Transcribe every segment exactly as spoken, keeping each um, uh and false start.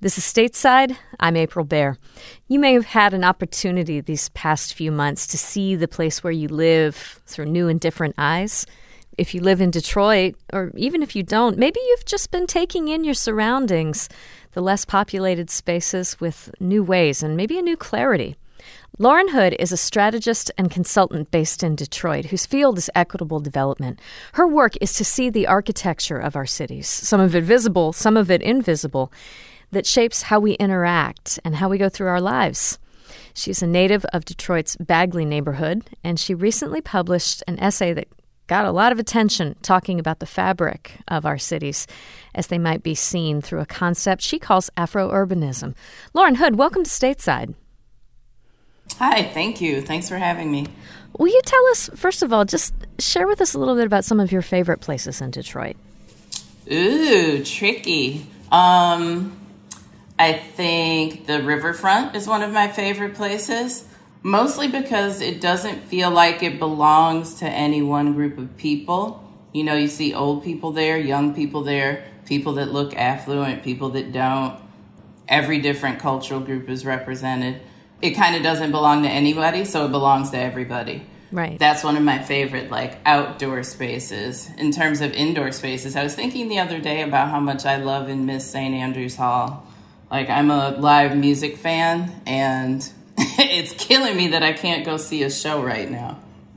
This is Stateside. I'm April Baer. You may have had an opportunity these past few months to see the place where you live through new and different eyes. If you live in Detroit, or even if you don't, maybe you've just been taking in your surroundings, the less populated spaces with new ways and maybe a new clarity. Lauren Hood is a strategist and consultant based in Detroit whose field is equitable development. Her work is to see the architecture of our cities, some of it visible, some of it invisible, that shapes how we interact and how we go through our lives. She's a native of Detroit's Bagley neighborhood, and she recently published an essay that got a lot of attention talking about the fabric of our cities as they might be seen through a concept she calls Afro-urbanism. Lauren Hood, welcome to Stateside. Hi, thank you. Thanks for having me. Will you tell us, first of all, just share with us a little bit about some of your favorite places in Detroit? Ooh, tricky. Um... I think the riverfront is one of my favorite places, mostly because it doesn't feel like it belongs to any one group of people. You know, you see old people there, young people there, people that look affluent, people that don't. Every different cultural group is represented. It kind of doesn't belong to anybody, so it belongs to everybody. Right. That's one of my favorite, like, outdoor spaces. In terms of indoor spaces, I was thinking the other day about how much I love and miss Saint Andrews Hall. Like, I'm a live music fan, and it's killing me that I can't go see a show right now.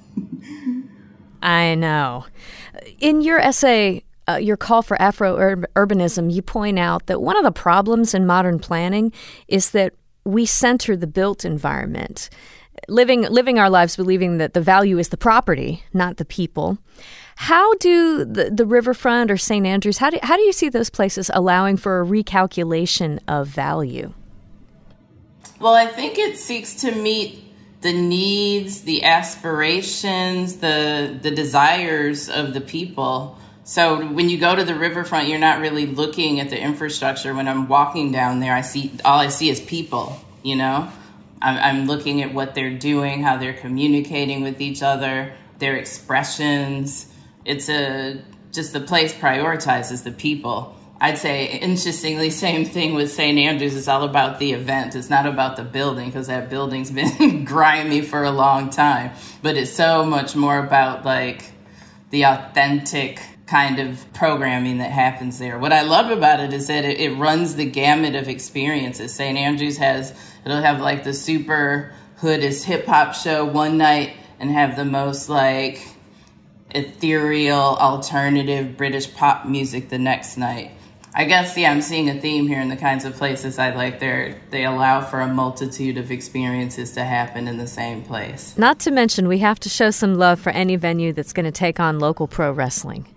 I know. In your essay, uh, your call for Afro-urbanism, you point out that one of the problems in modern planning is that we center the built environment, living living our lives believing that the value is the property, not the people. How do the, the riverfront or Saint Andrews, how do, how do you see those places allowing for a recalculation of value? Well, I think it seeks to meet the needs, the aspirations, the the desires of the people. So when you go to the riverfront, you're not really looking at the infrastructure. When I'm walking down there, I see all I see is people, you know? I'm, I'm looking at what they're doing, how they're communicating with each other, their expressions. It's a just the place prioritizes the people. I'd say, interestingly, same thing with Saint Andrews. It's all about the event. It's not about the building, because that building's been grimy for a long time. But it's so much more about, like, the authentic kind of programming that happens there. What I love about it is that it, it runs the gamut of experiences. Saint Andrews has, it'll have, like, the super hoodest hip-hop show one night and have the most, like, ethereal, alternative British pop music the next night. I guess, yeah, I'm seeing a theme here in the kinds of places I like. They're, they allow for a multitude of experiences to happen in the same place. Not to mention, we have to show some love for any venue that's going to take on local pro wrestling.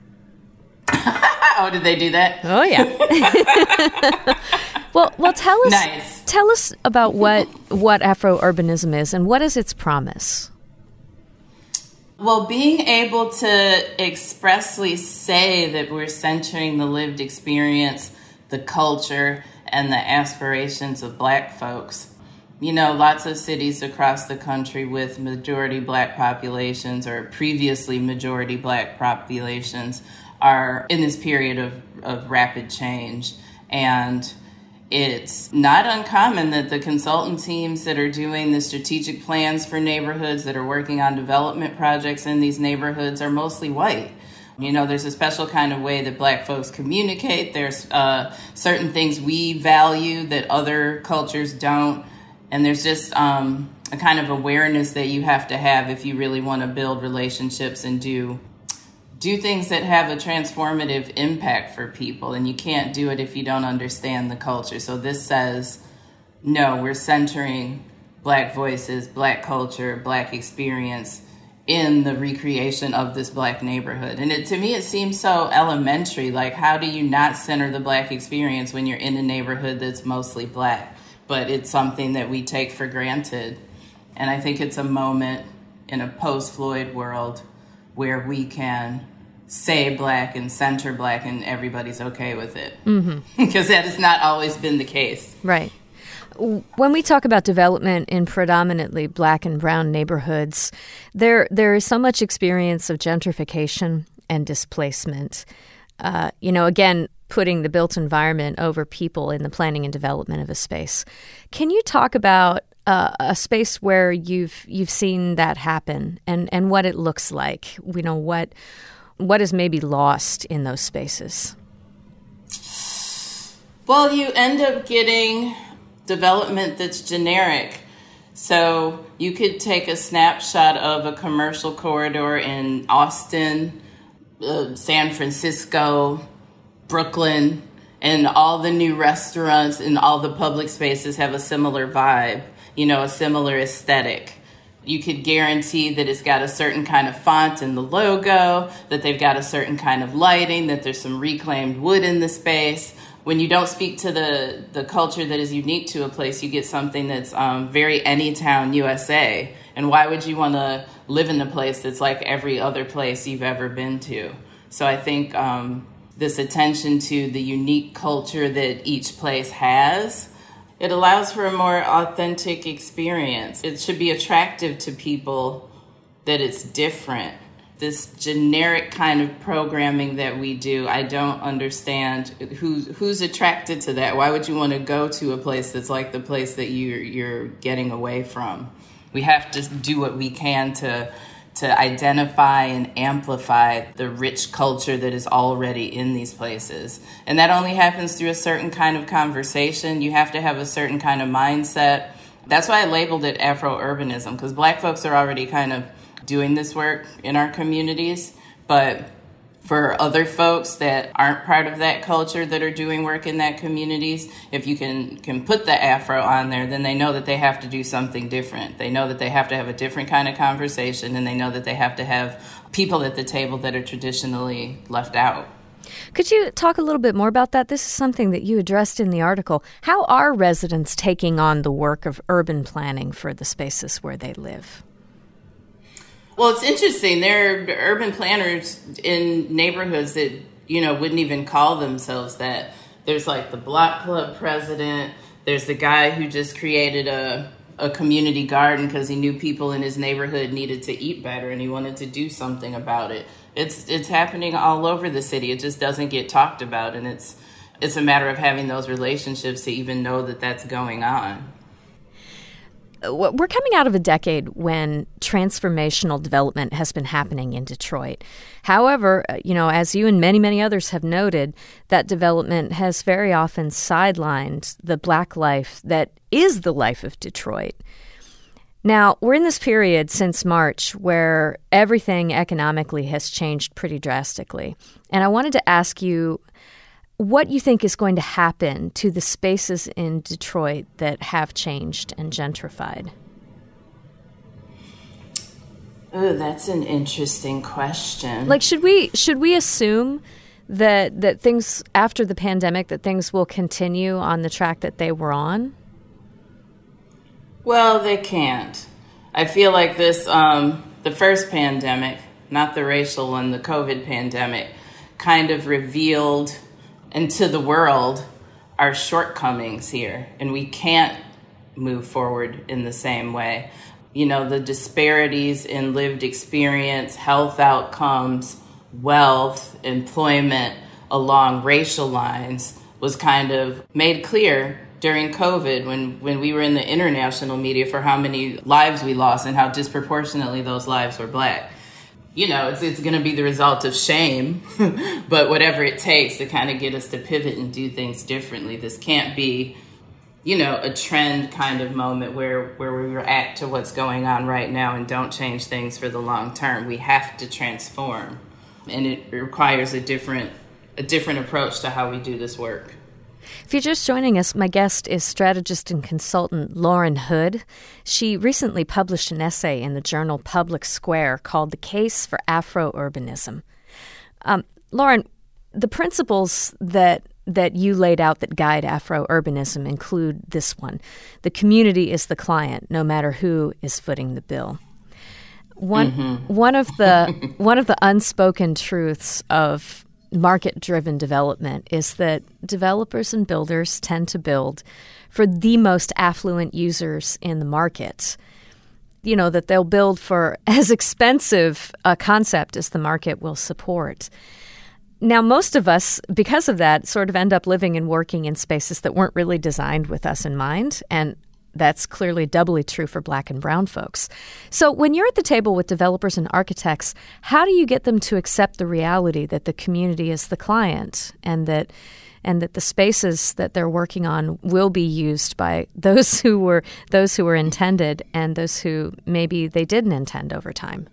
Oh, did they do that? Oh, yeah. well, well, tell us, nice. tell us about what, what Afro-urbanism is and what is its promise? Well, being able to expressly say that we're centering the lived experience, the culture, and the aspirations of Black folks. You know, lots of cities across the country with majority Black populations or previously majority Black populations are in this period of, of rapid change. And it's not uncommon that the consultant teams that are doing the strategic plans for neighborhoods, that are working on development projects in these neighborhoods, are mostly white. You know, there's a special kind of way that Black folks communicate. There's uh, certain things we value that other cultures don't. And there's just um, a kind of awareness that you have to have if you really want to build relationships and do do things that have a transformative impact for people. And you can't do it if you don't understand the culture. So this says, no, we're centering Black voices, Black culture, Black experience in the recreation of this Black neighborhood. And it, to me, it seems so elementary. Like, how do you not center the Black experience when you're in a neighborhood that's mostly Black? But it's something that we take for granted. And I think it's a moment in a post-Floyd world where we can say Black and center Black and everybody's okay with it. Mm-hmm. Because that has not always been the case. Right. When we talk about development in predominantly Black and brown neighborhoods, there there is so much experience of gentrification and displacement. Uh, you know, again, putting the built environment over people in the planning and development of a space. Can you talk about uh, a space where you've you've seen that happen and, and what it looks like? You know, what what is maybe lost in those spaces? Well, you end up getting development that's generic. So you could take a snapshot of a commercial corridor in Austin, uh, San Francisco, Brooklyn, and all the new restaurants and all the public spaces have a similar vibe, you know, a similar aesthetic. You could guarantee that it's got a certain kind of font in the logo, that they've got a certain kind of lighting, that there's some reclaimed wood in the space. When you don't speak to the, the culture that is unique to a place, you get something that's um, very Anytown U S A. And why would you want to live in a place that's like every other place you've ever been to? So I think um, this attention to the unique culture that each place has, it allows for a more authentic experience. It should be attractive to people that it's different. This generic kind of programming that we do, I don't understand who who's attracted to that. Why would you want to go to a place that's like the place that you're you're getting away from? We have to do what we can to to identify and amplify the rich culture that is already in these places. And that only happens through a certain kind of conversation. You have to have a certain kind of mindset. That's why I labeled it Afro-urbanism, because Black folks are already kind of doing this work in our communities, but for other folks that aren't part of that culture that are doing work in that communities, if you can can put the Afro on there, then they know that they have to do something different. They know that they have to have a different kind of conversation, and they know that they have to have people at the table that are traditionally left out. Could you talk a little bit more about that? This is something that you addressed in the article. How are residents taking on the work of urban planning for the spaces where they live? Well, it's interesting. There are urban planners in neighborhoods that, you know, wouldn't even call themselves that. There's like the block club president. There's the guy who just created a, a community garden because he knew people in his neighborhood needed to eat better and he wanted to do something about it. It's it's happening all over the city. It just doesn't get talked about. And it's it's a matter of having those relationships to even know that that's going on. We're coming out of a decade when transformational development has been happening in Detroit. However, you know, as you and many, many others have noted, that development has very often sidelined the Black life that is the life of Detroit. Now, we're in this period since March where everything economically has changed pretty drastically. And I wanted to ask you what you think is going to happen to the spaces in Detroit that have changed and gentrified. Oh, that's an interesting question. Like, should we should we assume that that things after the pandemic, that things will continue on the track that they were on? Well, they can't. I feel like this, um, the first pandemic, not the racial one, the COVID pandemic, kind of revealed and to the world our shortcomings here, and we can't move forward in the same way. You know, the disparities in lived experience, health outcomes, wealth, employment along racial lines was kind of made clear during COVID when, when we were in the international media for how many lives we lost and how disproportionately those lives were Black. You know, it's it's going to be the result of shame, but whatever it takes to kind of get us to pivot and do things differently. This can't be, you know, a trend kind of moment where, where we react to what's going on right now and don't change things for the long term. We have to transform, and it requires a different a different approach to how we do this work. If you're just joining us, my guest is strategist and consultant Lauren Hood. She recently published an essay in the journal Public Square called The Case for Afro-Urbanism. Um, Lauren, the principles that that you laid out that guide Afro-urbanism include this one: the community is the client, no matter who is footing the bill. One mm-hmm. one of the one of the unspoken truths of market-driven development is that developers and builders tend to build for the most affluent users in the market. You know, that they'll build for as expensive a concept as the market will support. Now, most of us, because of that, sort of end up living and working in spaces that weren't really designed with us in mind. And that's clearly doubly true for Black and brown folks. So when you're at the table with developers and architects, how do you get them to accept the reality that the community is the client and that and that the spaces that they're working on will be used by those who were those who were intended and those who maybe they didn't intend over time?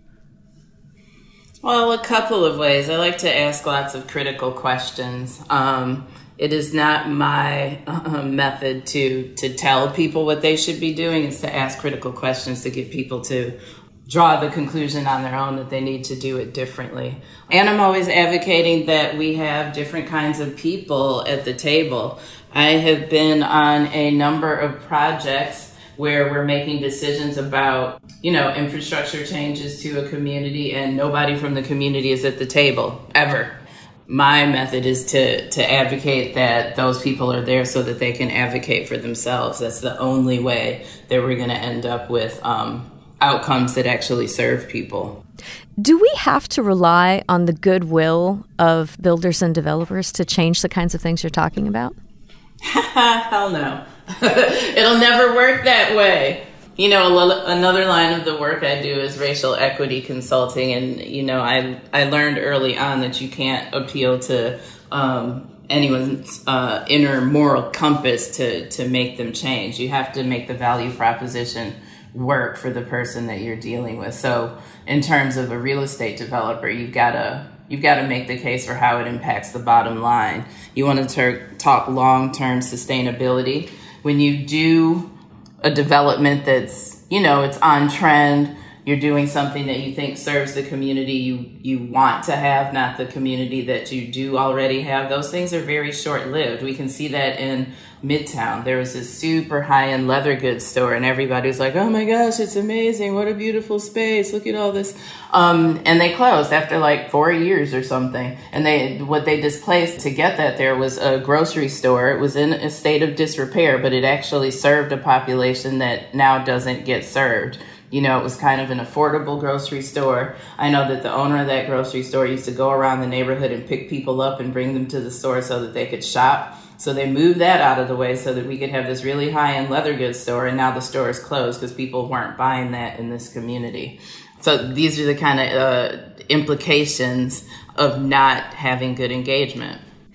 Well, a couple of ways. I like to ask lots of critical questions. Um, It is not my uh, method to to tell people what they should be doing. It's to ask critical questions to get people to draw the conclusion on their own that they need to do it differently. And I'm always advocating that we have different kinds of people at the table. I have been on a number of projects where we're making decisions about, you know, infrastructure changes to a community and nobody from the community is at the table, ever. My method is to to advocate that those people are there so that they can advocate for themselves. That's the only way that we're going to end up with um, outcomes that actually serve people. Do we have to rely on the goodwill of builders and developers to change the kinds of things you're talking about? Hell no. It'll never work that way. You know, another line of the work I do is racial equity consulting. And, you know, I I learned early on that you can't appeal to um, anyone's uh, inner moral compass to, to make them change. You have to make the value proposition work for the person that you're dealing with. So in terms of a real estate developer, you've got to you've got to make the case for how it impacts the bottom line. You want to ter- talk long-term sustainability. When you do a development that's, you know, it's on trend, you're doing something that you think serves the community you, you want to have, not the community that you do already have, those things are very short-lived. We can see that in Midtown. There was this super high-end leather goods store and everybody was like, oh my gosh, it's amazing. What a beautiful space. Look at all this. Um, and they closed after like four years or something. And they what they displaced to get that there was a grocery store. It was in a state of disrepair, but it actually served a population that now doesn't get served. You know, it was kind of an affordable grocery store. I know that the owner of that grocery store used to go around the neighborhood and pick people up and bring them to the store so that they could shop. So they moved that out of the way so that we could have this really high-end leather goods store, and now the store is closed because people weren't buying that in this community. So these are the kind of uh, implications of not having good engagement.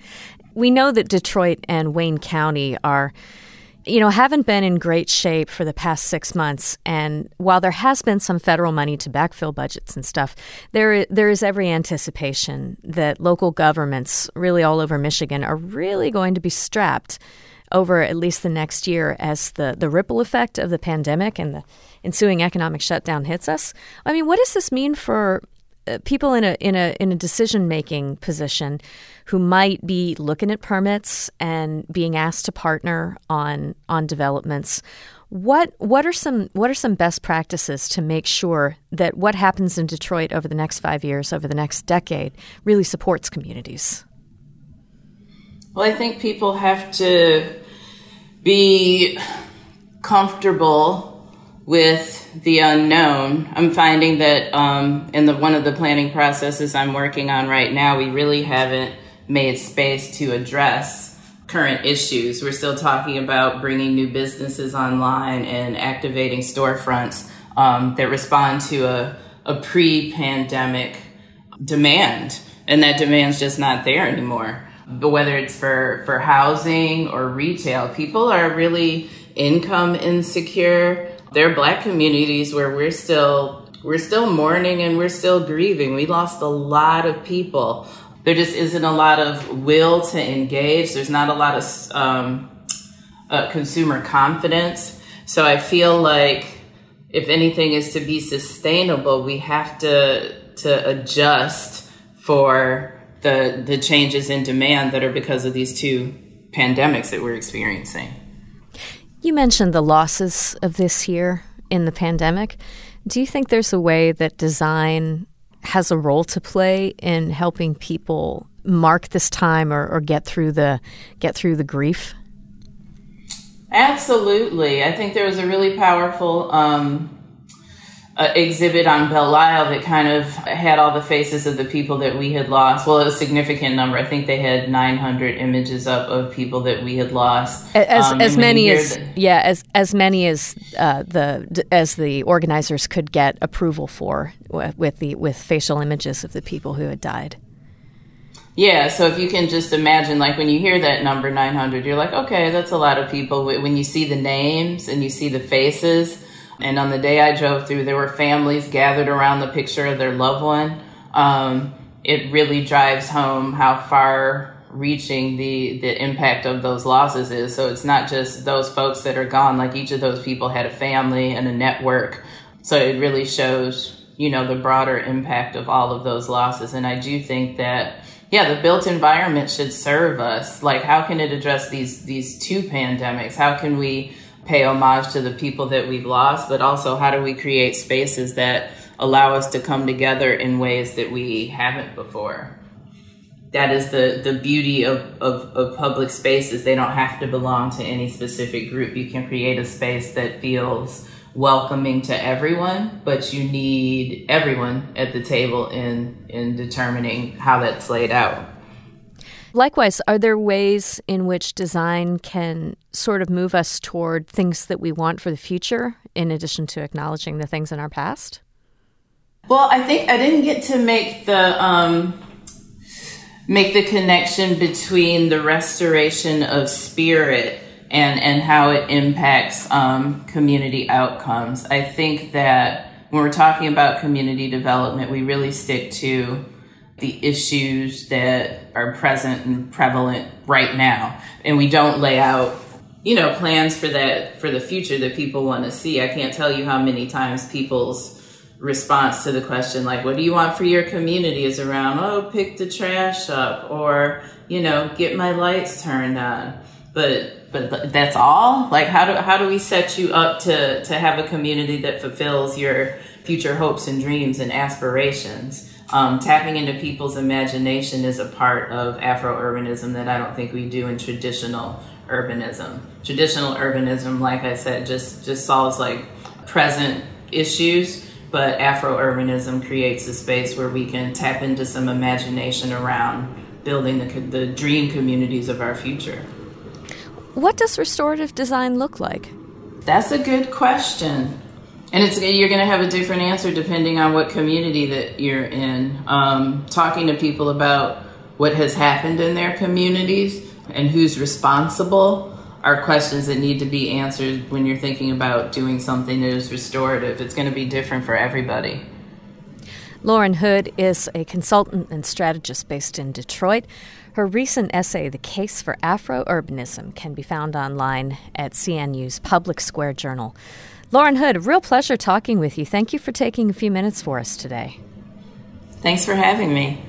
We know that Detroit and Wayne County are, you know, haven't been in great shape for the past six months. And while there has been some federal money to backfill budgets and stuff, there there is every anticipation that local governments really all over Michigan are really going to be strapped over at least the next year as the, the ripple effect of the pandemic and the ensuing economic shutdown hits us. I mean, what does this mean for people in a in a in a decision-making position who might be looking at permits and being asked to partner on on developments? What what are some what are some best practices to make sure that what happens in Detroit over the next five years, over the next decade, really supports communities? Well, I think people have to be comfortable with the unknown. I'm finding that um, in the one of the planning processes I'm working on right now, we really haven't made space to address current issues. We're still talking about bringing new businesses online and activating storefronts um, that respond to a, a pre-pandemic demand, and that demand's just not there anymore. But whether it's for, for housing or retail, people are really income insecure. There are Black communities where we're still we're still mourning and we're still grieving. We lost a lot of people. There just isn't a lot of will to engage. There's not a lot of um, uh, consumer confidence. So I feel like if anything is to be sustainable, we have to to adjust for the the changes in demand that are because of these two pandemics that we're experiencing. You mentioned the losses of this year in the pandemic. Do you think there's a way that design has a role to play in helping people mark this time or, or get through the get through the grief? Absolutely. I think there was a really powerful um, uh, exhibit on Belle Isle that kind of had all the faces of the people that we had lost. Well, a significant number. I think they had nine hundred images up of people that we had lost. As um, as many as the, yeah, as as many as uh, the as the organizers could get approval for with the with facial images of the people who had died. Yeah, so if you can just imagine, like when you hear that number nine hundred, you're like, okay, that's a lot of people. When you see the names and you see the faces, and on the day I drove through, there were families gathered around the picture of their loved one. Um, it really drives home how far-reaching the, the impact of those losses is. So it's not just those folks that are gone. Like each of those people had a family and a network. So it really shows, you know, the broader impact of all of those losses. And I do think that, yeah, the built environment should serve us. Like, how can it address these these two pandemics? How can we pay homage to the people that we've lost, but also how do we create spaces that allow us to come together in ways that we haven't before? That is the, the beauty of, of, of public spaces. They don't have to belong to any specific group. You can create a space that feels welcoming to everyone, but you need everyone at the table in, in determining how that's laid out. Likewise, are there ways in which design can sort of move us toward things that we want for the future, in addition to acknowledging the things in our past? Well, I think I didn't get to make the um, make the connection between the restoration of spirit and, and how it impacts um, community outcomes. I think that when we're talking about community development, we really stick to the issues that are present and prevalent right now. And we don't lay out, you know, plans for that, for the future that people want to see. I can't tell you how many times people's response to the question, like, what do you want for your community, is around, oh, pick the trash up, or, you know, get my lights turned on. But but that's all? Like, how do how do we set you up to, to have a community that fulfills your future hopes and dreams and aspirations? Um, tapping into people's imagination is a part of Afro-urbanism that I don't think we do in traditional urbanism. Traditional urbanism, like I said, just, just solves like present issues, but Afro-urbanism creates a space where we can tap into some imagination around building the, the dream communities of our future. What does restorative design look like? That's a good question. And it's you're going to have a different answer depending on what community that you're in. Um, talking to people about what has happened in their communities and who's responsible are questions that need to be answered when you're thinking about doing something that is restorative. It's going to be different for everybody. Lauren Hood is a consultant and strategist based in Detroit. Her recent essay, The Case for Afro-Urbanism, can be found online at C N U's Public Square Journal. Lauren Hood, a real pleasure talking with you. Thank you for taking a few minutes for us today. Thanks for having me.